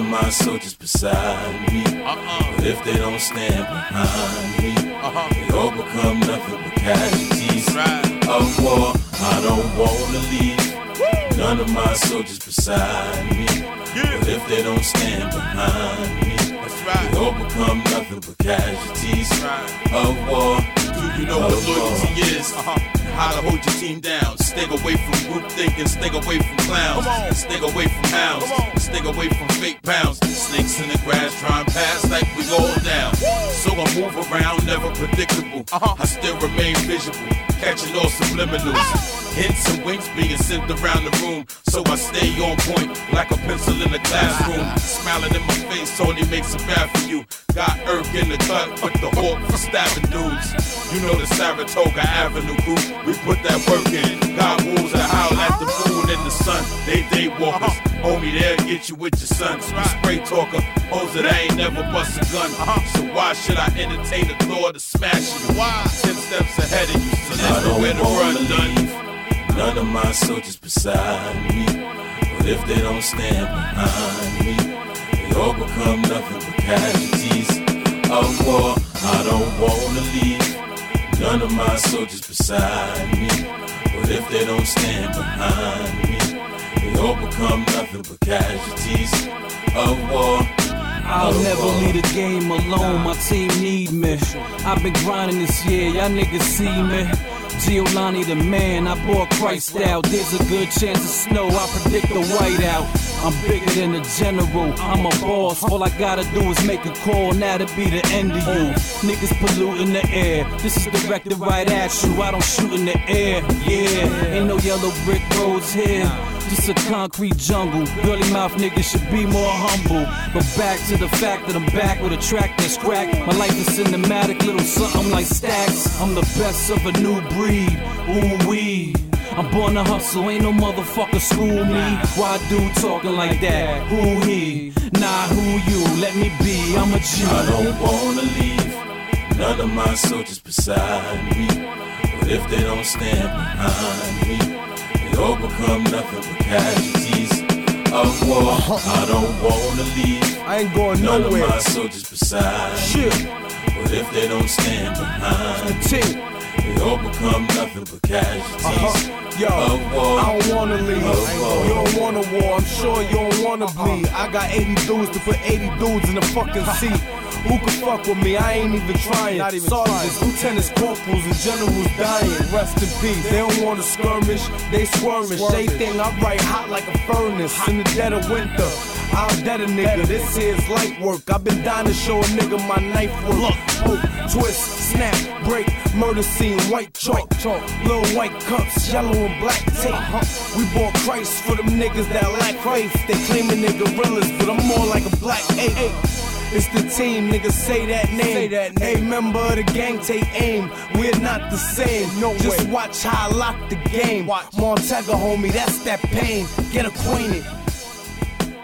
my soldiers beside me. But if they don't stand behind me, they all become nothing but casualties of war. I don't wanna leave none of my soldiers beside me. But if they don't stand behind me, they all become nothing but casualties of war. Do you know what loyalty is? How to hold your team down. Stay away from group thinking, stay away from clowns, stay away from hounds, stay away from fake pounds. Snakes in the grass trying to pass like we all down. So I move around, never predictable. I still remain visible, catching all subliminals. Hints and winks being sent around the room, so I stay on point like a pencil in the classroom. Smiling in my face only makes it bad for you. Got Irk in the cut with the hawk for stabbing dudes. You know the Saratoga Avenue group, we put that work in. God wolves that howl at the moon and the sun. They day walkers, homie, they'll get you with your sons. You spray talker, hoes that I ain't never bust a gun. So why should I entertain the thought of smashing you? 10 steps ahead of you, so there's nowhere to run, done. None of my soldiers beside me, but if they don't stand behind me, they all become nothing but casualties of war. I don't wanna leave none of my soldiers beside me, but if they don't stand behind me, they all become nothing but casualties of war. I'll never leave the game alone, my team need me. I've been grinding this year, y'all niggas see me. Giolani the man, I bought Christ out. There's a good chance of snow, I predict a whiteout. I'm bigger than a general, I'm a boss. All I gotta do is make a call, now to be the end of you. Niggas polluting the air, this is directed right at you. I don't shoot in the air, yeah. Ain't no yellow brick roads here, just a concrete jungle. Girly mouth niggas should be more humble. But back to the fact that I'm back with a track that's cracked. My life is cinematic, little something like stacks. I'm the best of a new breed, ooh wee. I'm born to hustle, ain't no motherfucker school me. Why dude talking like that? Who he? Nah, who you? Let me be, I'm a G. I don't wanna leave none of my soldiers beside me, but if they don't stand behind me, they all become nothing but casualties of war. I don't wanna leave I ain't going none nowhere. of my soldiers beside me, but if they don't stand behind me, they all become nothing but casualties Yo, of war. I don't wanna leave. You don't want a war, I'm sure you don't wanna bleed. I got 80 dudes to put 80 dudes in the fucking seat. Who can fuck with me? I ain't even trying. Sergeants, lieutenants, corporals, and generals dying. Rest in peace. They don't wanna skirmish, they squirmish. They think I write hot like a furnace in the dead of winter. I'll dead a nigga, this here's light work. I've been dying to show a nigga my knife work. Look, poke, twist, snap, break, murder scene, white chalk, little white cups, yellow and black tape. We bought Christ for them niggas that lack faith. They claiming they gorillas, but I'm more like a black ape. It's the team, niggas say that name. Hey, member of the gang, take aim. We're not the same. Just watch how I lock the game. Montega, homie, that's that pain. Get acquainted.